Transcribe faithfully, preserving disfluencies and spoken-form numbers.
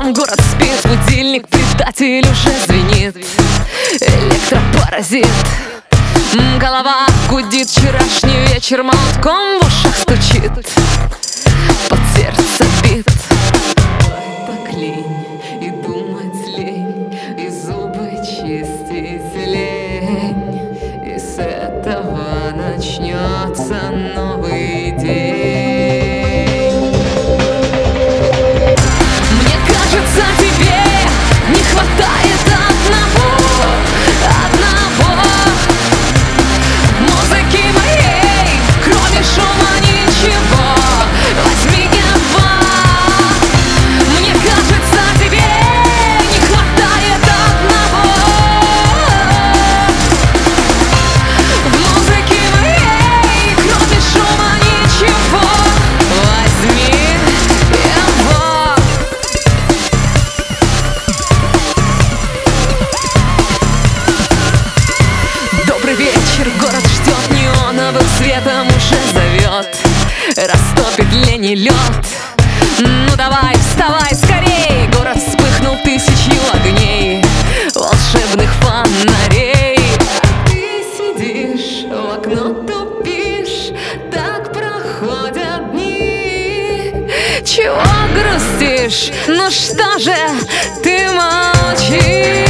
Город спит, будильник, предатель уже звенит. Электропаразит, голова гудит, вчерашний вечер молотком в ушах стучит, под сердце бит. Так лень и думать лень, и зубы чистить лень, и с этого начнется новый день. Мне кажется, тебе не хватает одного, одного. В музыке моей, кроме шума, ничего. Возьми его. Мне кажется, тебе не хватает одного. В музыке моей, кроме шума, ничего. Возьми его. Добрый вечер, город ждет, неоновым светом уже зовет, растопит лень и лед. Ну давай, вставай скорей, город вспыхнул тысячью огней, волшебных фонарей. Ты сидишь, в окно тупишь, так проходят дни. Чего грустишь? Ну что же ты молчишь?